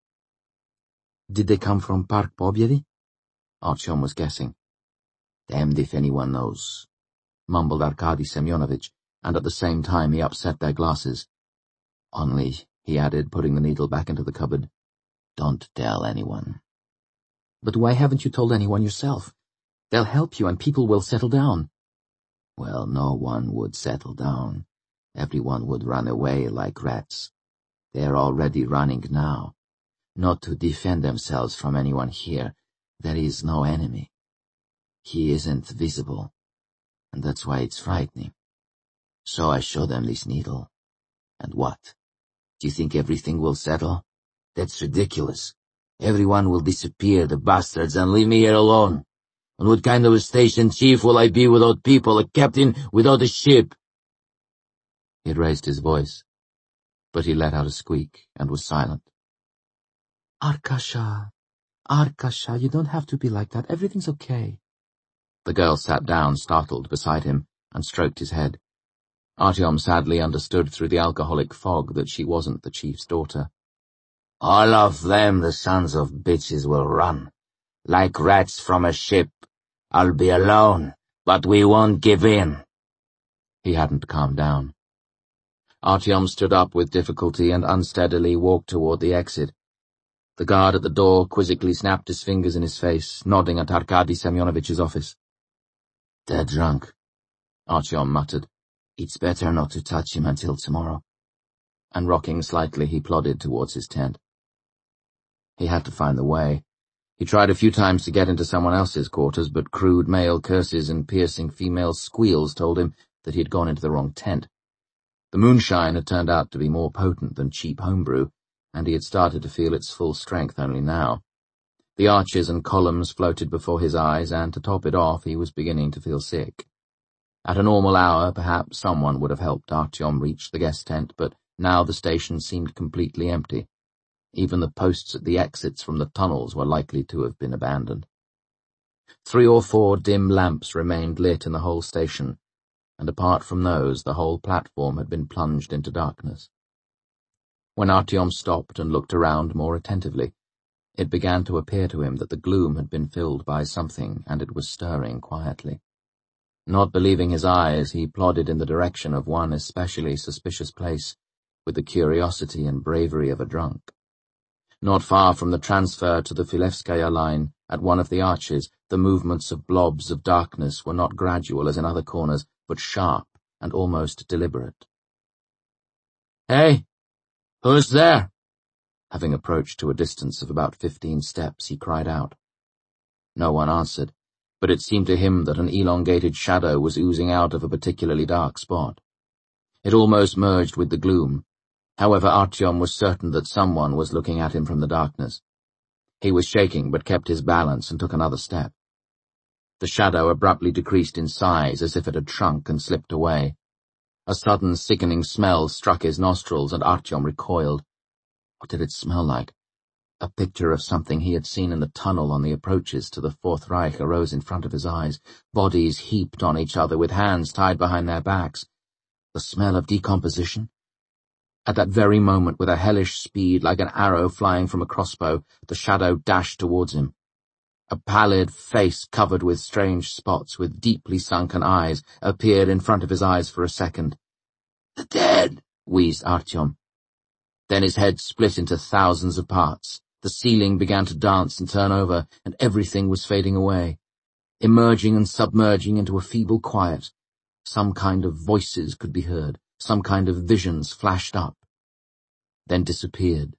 Did they come from Park Pobyedy? Artyom was guessing. Damned if anyone knows, mumbled Arkady Semyonovich, and at the same time he upset their glasses. Only, he added, putting the needle back into the cupboard, don't tell anyone. But why haven't you told anyone yourself? They'll help you and people will settle down. Well, no one would settle down. Everyone would run away like rats. They're already running now. Not to defend themselves from anyone here. There is no enemy. He isn't visible. And that's why it's frightening. So I show them this needle. And what? Do you think everything will settle? That's ridiculous. Everyone will disappear, the bastards, and leave me here alone. And what kind of a station chief will I be without people, a captain without a ship? He had raised his voice, but he let out a squeak and was silent. Arkasha, Arkasha, you don't have to be like that. Everything's okay. The girl sat down, startled, beside him, and stroked his head. Artyom sadly understood through the alcoholic fog that she wasn't the chief's daughter. All of them, the sons of bitches, will run. Like rats from a ship. I'll be alone, but we won't give in. He hadn't calmed down. Artyom stood up with difficulty and unsteadily walked toward the exit. The guard at the door quizzically snapped his fingers in his face, nodding at Arkady Semyonovich's office. They're drunk, Artyom muttered. It's better not to touch him until tomorrow. And rocking slightly, he plodded towards his tent. He had to find the way. He tried a few times to get into someone else's quarters, but crude male curses and piercing female squeals told him that he had gone into the wrong tent. The moonshine had turned out to be more potent than cheap homebrew, and he had started to feel its full strength only now. The arches and columns floated before his eyes, and to top it off, he was beginning to feel sick. At a normal hour, perhaps someone would have helped Artyom reach the guest tent, but now the station seemed completely empty. Even the posts at the exits from the tunnels were likely to have been abandoned. Three or four dim lamps remained lit in the whole station, and apart from those, the whole platform had been plunged into darkness. When Artyom stopped and looked around more attentively, it began to appear to him that the gloom had been filled by something, and it was stirring quietly. Not believing his eyes, he plodded in the direction of one especially suspicious place, with the curiosity and bravery of a drunk. Not far from the transfer to the Filevskaya line, at one of the arches, the movements of blobs of darkness were not gradual as in other corners, but sharp and almost deliberate. "Hey! Who's there?" Having approached to a distance of about fifteen steps, he cried out. No one answered, but it seemed to him that an elongated shadow was oozing out of a particularly dark spot. It almost merged with the gloom. However, Artyom was certain that someone was looking at him from the darkness. He was shaking but kept his balance and took another step. The shadow abruptly decreased in size as if it had shrunk and slipped away. A sudden sickening smell struck his nostrils and Artyom recoiled. What did it smell like? A picture of something he had seen in the tunnel on the approaches to the Fourth Reich arose in front of his eyes, bodies heaped on each other with hands tied behind their backs. The smell of decomposition? At that very moment, with a hellish speed like an arrow flying from a crossbow, the shadow dashed towards him. A pallid face covered with strange spots, with deeply sunken eyes, appeared in front of his eyes for a second. "The dead!" wheezed Artyom. Then his head split into thousands of parts. The ceiling began to dance and turn over, and everything was fading away, emerging and submerging into a feeble quiet. Some kind of voices could be heard, some kind of visions flashed up, then disappeared.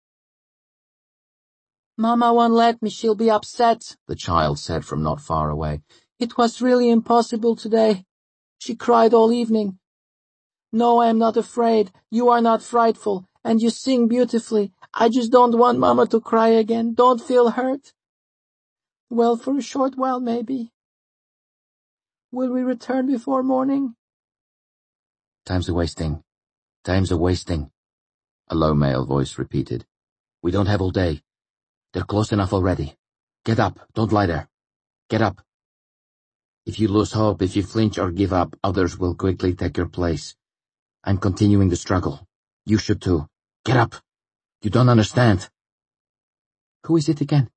"Mama won't let me, she'll be upset," the child said from not far away. "It was really impossible today. She cried all evening. No, I am not afraid. You are not frightful, and you sing beautifully. I just don't want Mama to cry again. Don't feel hurt. Well, for a short while, maybe. Will we return before morning?" "Time's a-wasting. Time's a-wasting," a low male voice repeated. "We don't have all day. They're close enough already. Get up, don't lie there. Get up. If you lose hope, if you flinch or give up, others will quickly take your place. I'm continuing the struggle. You should too. Get up. You don't understand." "Who is it again?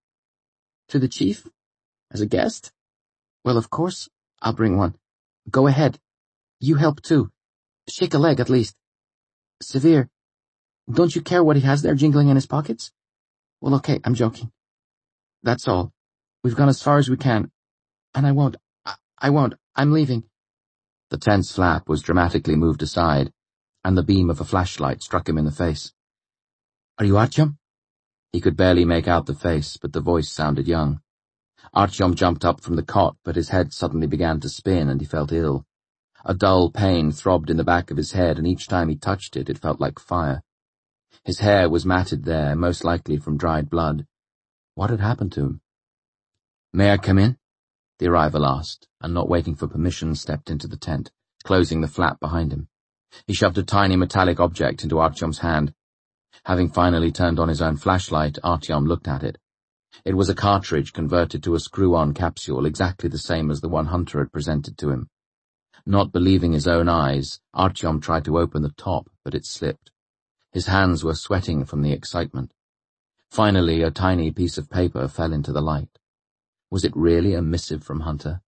To the chief? As a guest? Well, of course, I'll bring one. Go ahead. You help too. Shake a leg at least. Severe, don't you care what he has there jingling in his pockets? Well, okay, I'm joking. That's all. We've gone as far as we can. And I won't. I, I won't. I'm leaving." The tense flap was dramatically moved aside, and the beam of a flashlight struck him in the face. "Are you Artyom?" He could barely make out the face, but the voice sounded young. Artyom jumped up from the cot, but his head suddenly began to spin and he felt ill. A dull pain throbbed in the back of his head, and each time he touched it, it felt like fire. His hair was matted there, most likely from dried blood. What had happened to him? "May I come in?" the arrival asked, and not waiting for permission, stepped into the tent, closing the flap behind him. He shoved a tiny metallic object into Artyom's hand. Having finally turned on his own flashlight, Artyom looked at it. It was a cartridge converted to a screw-on capsule, exactly the same as the one Hunter had presented to him. Not believing his own eyes, Artyom tried to open the top, but it slipped. His hands were sweating from the excitement. Finally, a tiny piece of paper fell into the light. Was it really a missive from Hunter?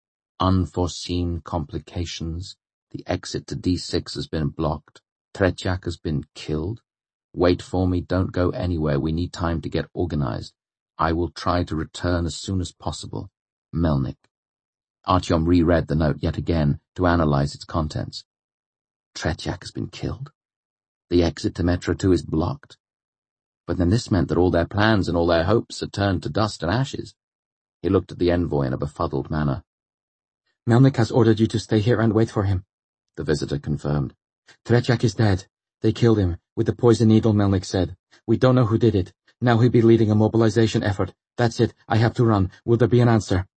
"Unforeseen complications. The exit to D six has been blocked. Tretiak has been killed. Wait for me, don't go anywhere, we need time to get organized. I will try to return as soon as possible. Melnik." Artyom reread the note yet again to analyze its contents. Tretiak has been killed? The exit to Metro two is blocked? But then this meant that all their plans and all their hopes had turned to dust and ashes. He looked at the envoy in a befuddled manner. "Melnik has ordered you to stay here and wait for him," the visitor confirmed. "Tretiak is dead. They killed him, with the poison needle, Melnik said. We don't know who did it. Now he'll be leading a mobilization effort. That's it. I have to run. Will there be an answer?"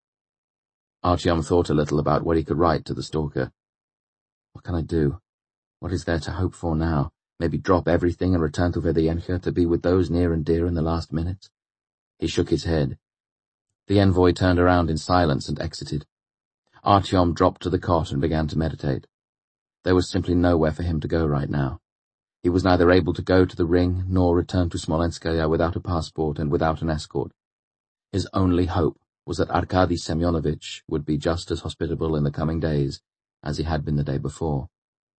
Artyom thought a little about what he could write to the stalker. What can I do? What is there to hope for now? Maybe drop everything and return to Vedenja to be with those near and dear in the last minutes? He shook his head. The envoy turned around in silence and exited. Artyom dropped to the cot and began to meditate. There was simply nowhere for him to go right now. He was neither able to go to the ring nor return to Smolenskaya without a passport and without an escort. His only hope was that Arkady Semyonovich would be just as hospitable in the coming days as he had been the day before.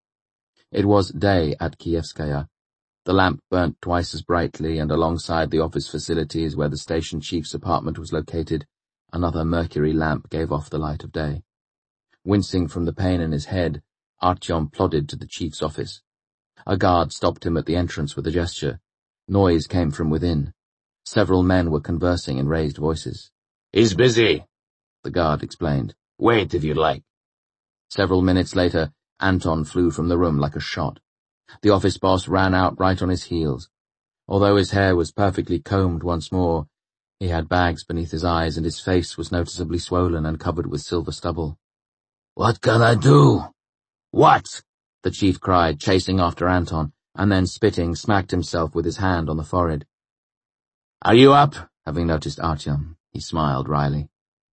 It was day at Kievskaya. The lamp burnt twice as brightly, and alongside the office facilities where the station chief's apartment was located, another mercury lamp gave off the light of day. Wincing from the pain in his head, Artyom plodded to the chief's office. A guard stopped him at the entrance with a gesture. Noise came from within. Several men were conversing in raised voices. "He's busy," the guard explained. "Wait if you like." Several minutes later, Anton flew from the room like a shot. The office boss ran out right on his heels. Although his hair was perfectly combed once more, he had bags beneath his eyes and his face was noticeably swollen and covered with silver stubble. "What can I do?" "What?" the chief cried, chasing after Anton, and then spitting, smacked himself with his hand on the forehead. "Are you up?" having noticed Artyom. He smiled wryly.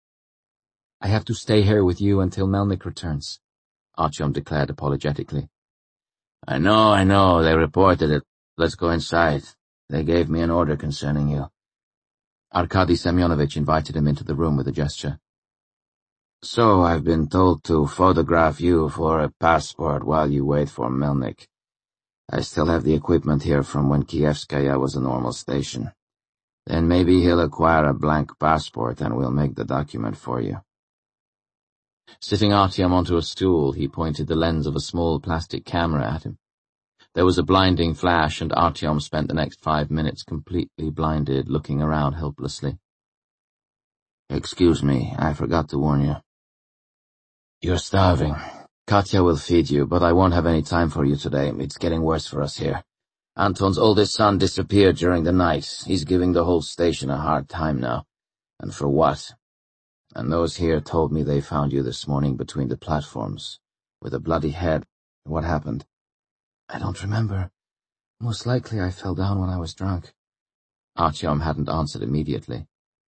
"I have to stay here with you until Melnik returns," Artyom declared apologetically. "I know, I know, they reported it. Let's go inside. They gave me an order concerning you." Arkady Semyonovich invited him into the room with a gesture. "So I've been told to photograph you for a passport while you wait for Melnik. I still have the equipment here from when Kievskaya was a normal station. Then maybe he'll acquire a blank passport and we'll make the document for you." Sitting Artyom onto a stool, he pointed the lens of a small plastic camera at him. There was a blinding flash, and Artyom spent the next five minutes completely blinded, looking around helplessly. "Excuse me, I forgot to warn you. You're starving. Katya will feed you, but I won't have any time for you today. It's getting worse for us here. Anton's oldest son disappeared during the night. He's giving the whole station a hard time now. And for what? And those here told me they found you this morning between the platforms, with a bloody head. What happened?" "I don't remember. Most likely I fell down when I was drunk." Artyom hadn't answered immediately.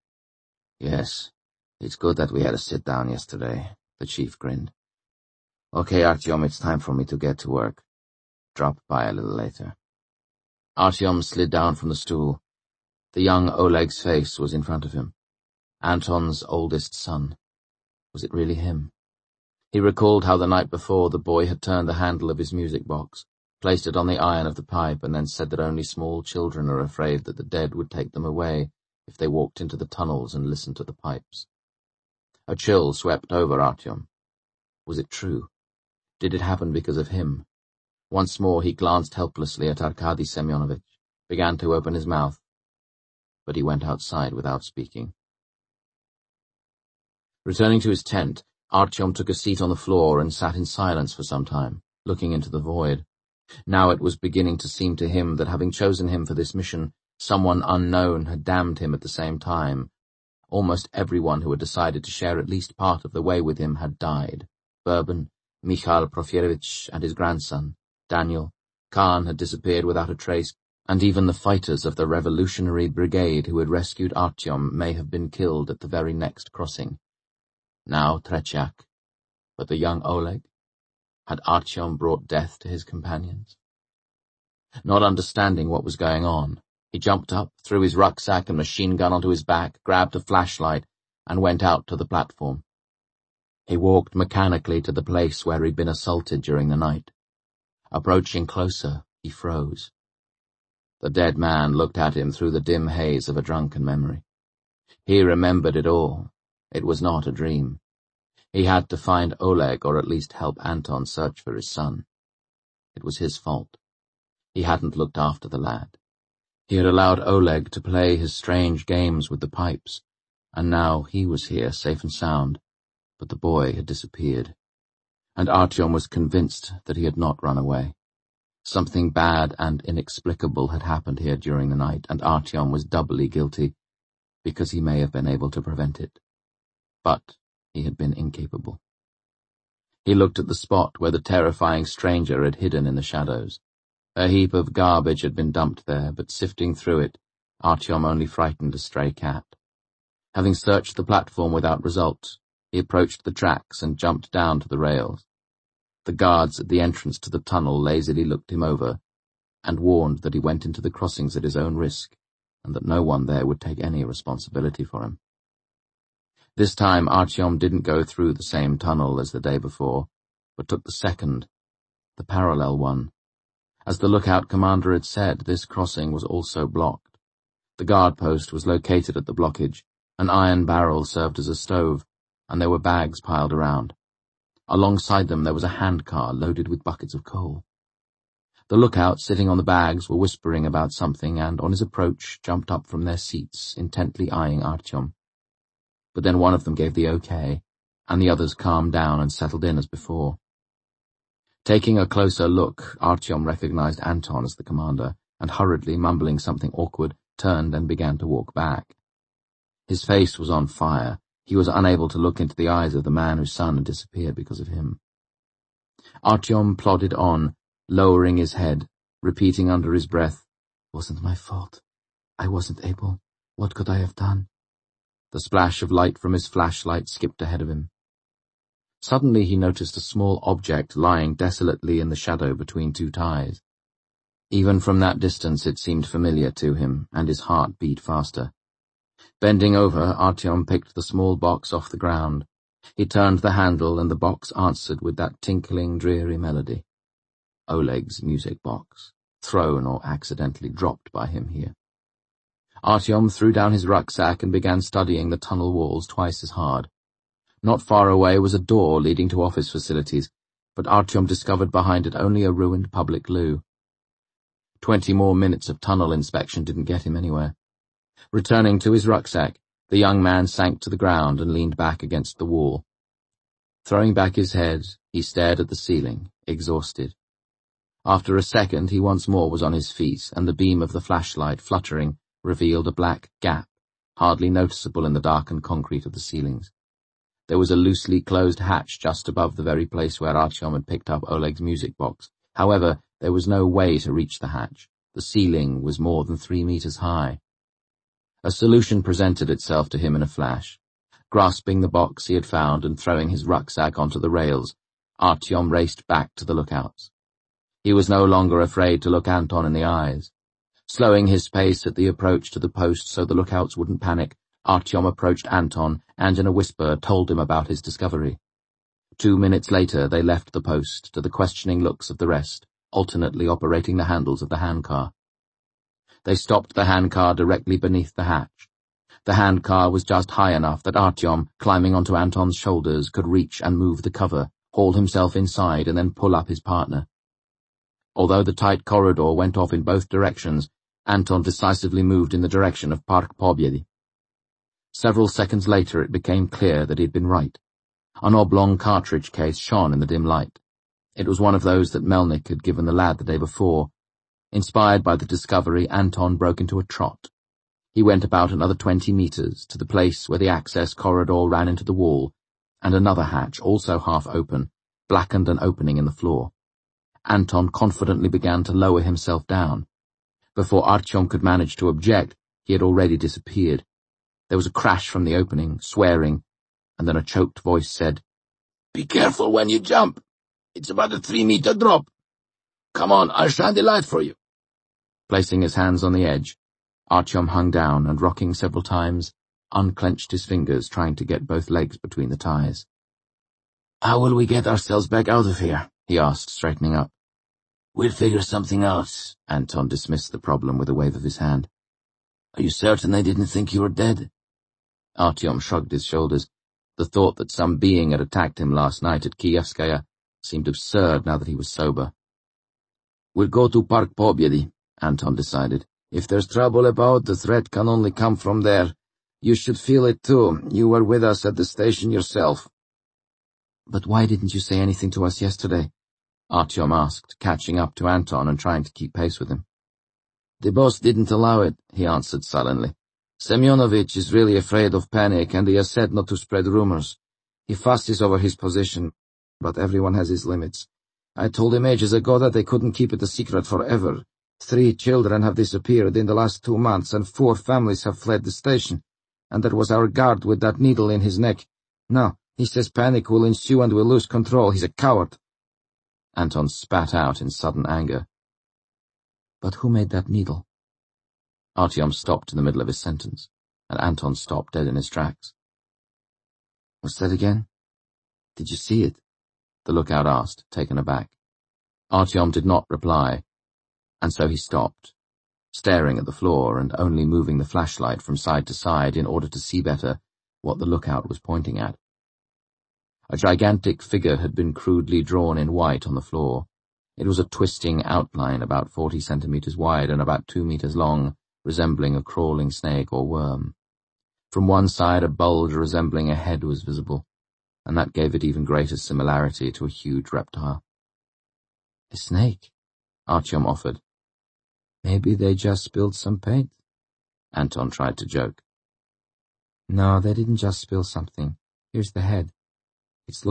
"Yes, it's good that we had a sit-down yesterday," the chief grinned. "Okay, Artyom, it's time for me to get to work. Drop by a little later." Artyom slid down from the stool. The young Oleg's face was in front of him. Anton's oldest son. Was it really him? He recalled how the night before the boy had turned the handle of his music box, placed it on the iron of the pipe, and then said that only small children are afraid that the dead would take them away if they walked into the tunnels and listened to the pipes. A chill swept over Artyom. Was it true? Did it happen because of him? Once more he glanced helplessly at Arkady Semyonovich, began to open his mouth, but he went outside without speaking. Returning to his tent, Artyom took a seat on the floor and sat in silence for some time, looking into the void. Now it was beginning to seem to him that having chosen him for this mission, someone unknown had damned him at the same time. Almost everyone who had decided to share at least part of the way with him had died. Bourbon, Mikhail Porfiryevich and his grandson, Daniel, Khan had disappeared without a trace, and even the fighters of the Revolutionary Brigade who had rescued Artyom may have been killed at the very next crossing. Now Tretiak, but the young Oleg? Had Artyom brought death to his companions? Not understanding what was going on, he jumped up, threw his rucksack and machine gun onto his back, grabbed a flashlight, and went out to the platform. He walked mechanically to the place where he'd been assaulted during the night. Approaching closer, he froze. The dead man looked at him through the dim haze of a drunken memory. He remembered it all. It was not a dream. He had to find Oleg, or at least help Anton search for his son. It was his fault. He hadn't looked after the lad. He had allowed Oleg to play his strange games with the pipes, and now he was here safe and sound, but the boy had disappeared. And Artyom was convinced that he had not run away. Something bad and inexplicable had happened here during the night, and Artyom was doubly guilty, because he may have been able to prevent it. But he had been incapable. He looked at the spot where the terrifying stranger had hidden in the shadows. A heap of garbage had been dumped there, but sifting through it, Artyom only frightened a stray cat. Having searched the platform without result, he approached the tracks and jumped down to the rails. The guards at the entrance to the tunnel lazily looked him over, and warned that he went into the crossings at his own risk, and that no one there would take any responsibility for him. This time Artyom didn't go through the same tunnel as the day before, but took the second, the parallel one. As the lookout commander had said, this crossing was also blocked. The guard post was located at the blockage, an iron barrel served as a stove, and there were bags piled around. Alongside them there was a handcar loaded with buckets of coal. The lookouts sitting on the bags were whispering about something, and on his approach jumped up from their seats, intently eyeing Artyom. But then one of them gave the okay, and the others calmed down and settled in as before. Taking a closer look, Artyom recognized Anton as the commander, and hurriedly mumbling something awkward, turned and began to walk back. His face was on fire. He was unable to look into the eyes of the man whose son had disappeared because of him. Artyom plodded on, lowering his head, repeating under his breath, "Wasn't my fault. I wasn't able. What could I have done?" The splash of light from his flashlight skipped ahead of him. Suddenly he noticed a small object lying desolately in the shadow between two ties. Even from that distance it seemed familiar to him, and his heart beat faster. Bending over, Artyom picked the small box off the ground. He turned the handle, and the box answered with that tinkling, dreary melody. Oleg's music box, thrown or accidentally dropped by him here. Artyom threw down his rucksack and began studying the tunnel walls twice as hard. Not far away was a door leading to office facilities, but Artyom discovered behind it only a ruined public loo. Twenty more minutes of tunnel inspection didn't get him anywhere. Returning to his rucksack, the young man sank to the ground and leaned back against the wall. Throwing back his head, he stared at the ceiling, exhausted. After a second, he once more was on his feet, and the beam of the flashlight, fluttering, revealed a black gap, hardly noticeable in the darkened concrete of the ceilings. There was a loosely closed hatch just above the very place where Artyom had picked up Oleg's music box. However, there was no way to reach the hatch. The ceiling was more than three meters high. A solution presented itself to him in a flash. Grasping the box he had found and throwing his rucksack onto the rails, Artyom raced back to the lookouts. He was no longer afraid to look Anton in the eyes. Slowing his pace at the approach to the post so the lookouts wouldn't panic, Artyom approached Anton and in a whisper told him about his discovery. Two minutes later they left the post to the questioning looks of the rest, alternately operating the handles of the handcar. They stopped the handcar directly beneath the hatch. The handcar was just high enough that Artyom, climbing onto Anton's shoulders, could reach and move the cover, haul himself inside and then pull up his partner. Although the tight corridor went off in both directions, Anton decisively moved in the direction of Park Pobyedy. Several seconds later it became clear that he had been right. An oblong cartridge case shone in the dim light. It was one of those that Melnik had given the lad the day before. Inspired by the discovery, Anton broke into a trot. He went about another twenty meters to the place where the access corridor ran into the wall, and another hatch, also half open, blackened an opening in the floor. Anton confidently began to lower himself down. Before Artyom could manage to object, he had already disappeared. There was a crash from the opening, swearing, and then a choked voice said, "Be careful when you jump. It's about a three-meter drop. Come on, I'll shine the light for you." Placing his hands on the edge, Artyom hung down and, rocking several times, unclenched his fingers, trying to get both legs between the ties. "How will we get ourselves back out of here?" he asked, straightening up. "We'll figure something out." Anton dismissed the problem with a wave of his hand. "Are you certain they didn't think you were dead?" Artyom shrugged his shoulders. The thought that some being had attacked him last night at Kievskaya seemed absurd now that he was sober. "We'll go to Park Pobyedy," Anton decided. "If there's trouble about, the threat can only come from there. You should feel it too. You were with us at the station yourself." "But why didn't you say anything to us yesterday?" Artyom asked, catching up to Anton and trying to keep pace with him. "The boss didn't allow it," he answered sullenly. "Semyonovich is really afraid of panic, and he has said not to spread rumors. He fusses over his position, but everyone has his limits. I told him ages ago that they couldn't keep it a secret forever. Three children have disappeared in the last two months, and four families have fled the station. And there was our guard with that needle in his neck. No, he says panic will ensue and we'll lose control. He's a coward." Anton spat out in sudden anger. "But who made that needle?" Artyom stopped in the middle of his sentence, and Anton stopped dead in his tracks. "What's that again? Did you see it?" the lookout asked, taken aback. Artyom did not reply, and so he stopped, staring at the floor and only moving the flashlight from side to side in order to see better what the lookout was pointing at. A gigantic figure had been crudely drawn in white on the floor. It was a twisting outline about forty centimeters wide and about two meters long, resembling a crawling snake or worm. From one side a bulge resembling a head was visible, and that gave it even greater similarity to a huge reptile. A snake, Artyom offered. Maybe they just spilled some paint. Anton tried to joke. No, they didn't just spill something. Here's the head.